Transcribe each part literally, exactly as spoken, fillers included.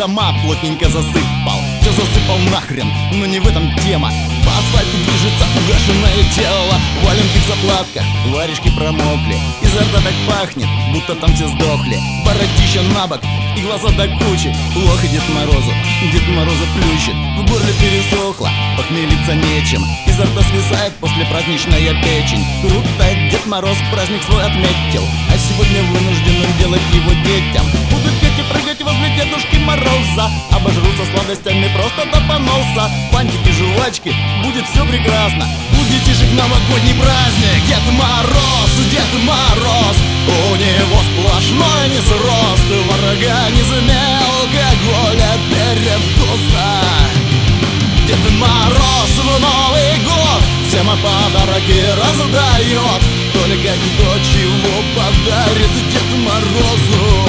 дома плотненько засыпал. Все засыпал нахрен, но не в этом тема. По асфальту движется угашенное тело. Валенки в заплатках, варежки промокли. Изо рта так пахнет, будто там все сдохли. Бородища набок и глаза до кучи. Плохо Дед Морозу, Дед Мороза плющит. В горле пересохло, похмелиться нечем. Изо рта свисает после праздничная печень. Круто Дед Мороз праздник свой отметил, а сегодня вынужден делать его детям. Будут дети прыгать возле Дедушки Мороза, обожрутся сладостями просто до поноса. Фантики, жвачки, будет все прекрасно. У детишек новогодний праздник. Дед Мороз, Дед Мороз, у него сплошной несрост. В организме алкоголя передоза. Дед Мороз в Новый год всем подарки раздает. Только кто чего подарит Дед Морозу?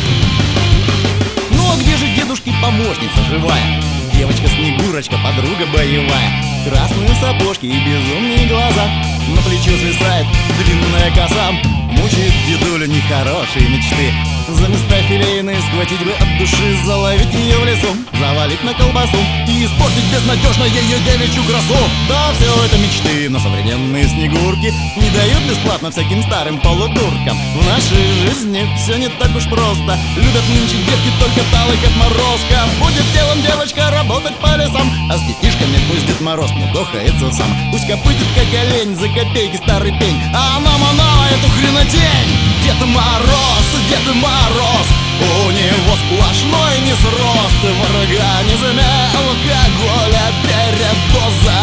Ну а где же дедушки помощница живая? Девочка-снегурочка, подруга боевая. Красные сапожки и безумные глаза. На плечо свисает длинная коса. Мучает дедуля нехорошие мечты. За места филейные схватить бы от души. Заловить ее в лесу, завалить на колбасу и испортить безнадежно ее девичью красу. Да, все это мечты, но современные снегурки не дают бесплатно всяким старым полудуркам. В нашей жизни все не так уж просто. Любят нынче девки только талых отморозков. Будет делом девочка работать по лесам, а с детишками пусть Дед Мороз мудохается сам. Пусть копытит как олень за копейки старый пень, а мама на эту хренотень. Дед Мороз, Дед Мороз, у него сплошной несрост. В организме алкоголя передоза.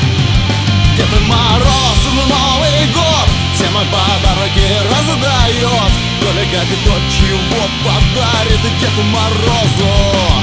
Дед Мороз в Новый год всем подарки раздает. Только кто чего подарит Деду Морозу?